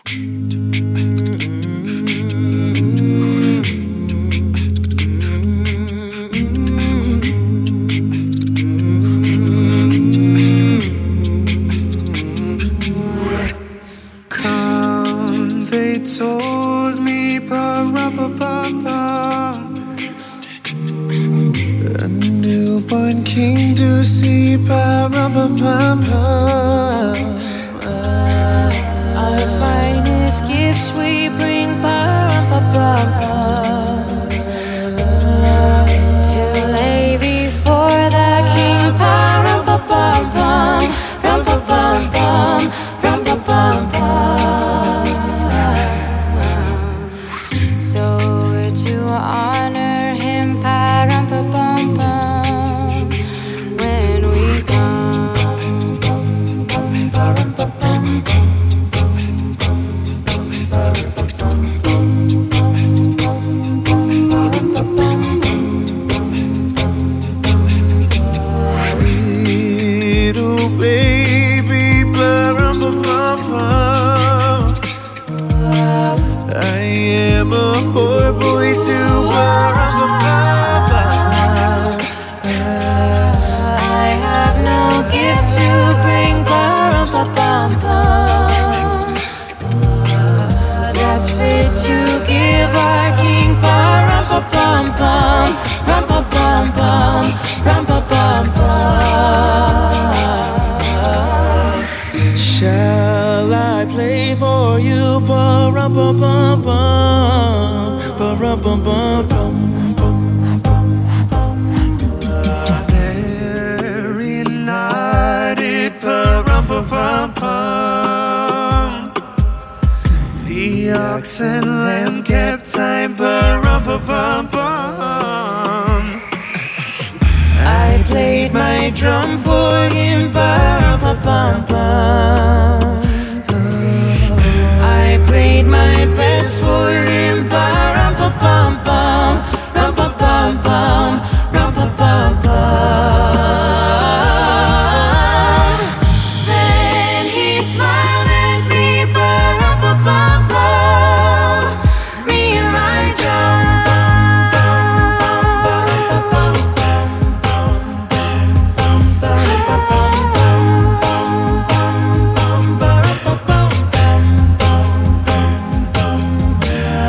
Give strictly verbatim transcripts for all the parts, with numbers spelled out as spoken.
Come, they told me, ba-ra-ba-ba-ba, a newborn king to see, ba-ra-ba-ba-ba. Our finest gifts we bring, ba-ra-ba-ba-ba, to lay before the king, ba-ra-ba-ba-bum, rum-ba-bum-bum, rum-ba-bum-bum. So to honor him, pa-rum-ba-bum-bum, when we come, pa-rum-ba-bum-bum. Little baby, ba-rum-ba-ba-ba, I am a poor boy too, ba-rum-ba-ba-ba. I have no gift to bring, ba-rum-ba-bum-bum, that's fit to give our king, ba-rum-ba-bum-bum, rum-ba-bum-bum, rum-ba-bum-bum. Shall I play for you, ba-rum-ba-bum-bum, ba-rum-ba-bum-bum? Mary nodded, ba-rum-ba-bum-bum. The ox and lamb kept time, ba-rum-ba-bum-bum. I played my drum for him, ba-rum-ba-bum-bum. I played my best for him, ba-rum-ba-bum-bum, rum-ba-bum-bum, rum-ba-bum-bum. Then he smiled at me, ba-rum-ba-bum-bum, me and my drum.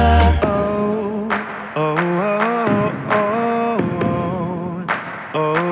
Oh, oh, oh, oh, oh.